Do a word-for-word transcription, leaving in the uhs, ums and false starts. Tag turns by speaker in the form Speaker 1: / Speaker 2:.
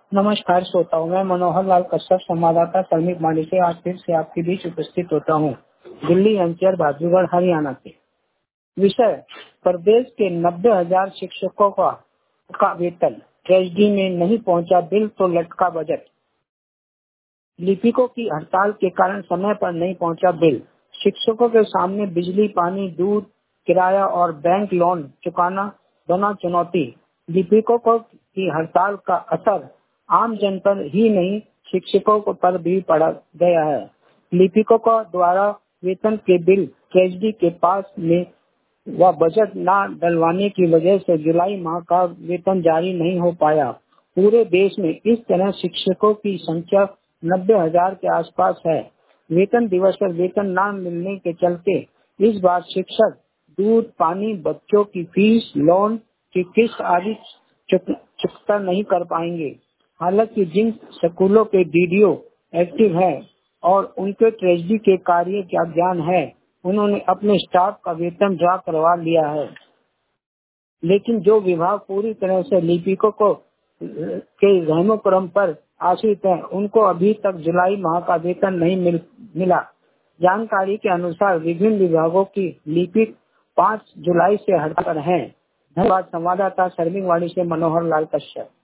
Speaker 1: नमस्कार श्रोताओं, मैं मनोहर लाल कश्यप संवाददाता श्रमिक माली से आज फिर से आपके बीच उपस्थित होता हूँ। दिल्ली एनसीआर बाजूगढ़ हरियाणा के विषय प्रदेश के नब्बे हजार शिक्षकों का, का वेतन ट्रेजरी में नहीं पहुंचा, बिल तो लटका बजट। लिपिकों की हड़ताल के कारण समय पर नहीं पहुंचा बिल। शिक्षकों के सामने बिजली, पानी, दूध, किराया और बैंक लोन चुकाना बना चुनौती। लिपिकों को की हड़ताल का असर आम जन पर ही नहीं, शिक्षकों को पर भी पड़ा गया है। लिपिकों को द्वारा वेतन के बिल ट्रेजरी के पास में व बजट न डलवाने की वजह से जुलाई माह का वेतन जारी नहीं हो पाया। पूरे देश में इस तरह शिक्षकों की संख्या नब्बे हजार के आसपास है। वेतन दिवस पर वेतन न मिलने के चलते इस बार शिक्षक दूध, पानी, बच्चों की फीस, लोन की किस्त आदि चुक, चुकता नहीं कर पाएंगे। हालांकि जिन स्कूलों के डीडीओ एक्टिव है और उनके ट्रेजरी के कार्य का ज्ञान है, उन्होंने अपने स्टाफ का वेतन ड्रा करवा लिया है। लेकिन जो विभाग पूरी तरह से लिपिकों को के रहमो क्रम पर आश्रित है, उनको अभी तक जुलाई माह का वेतन नहीं मिल, मिला। जानकारी के अनुसार विभिन्न विभागों की लिपिक पाँच जुलाई से हड़ताल पर हैं। धन्यवाद। संवाददाता शर्मिंग वाणी से मनोहर लाल कश्यप।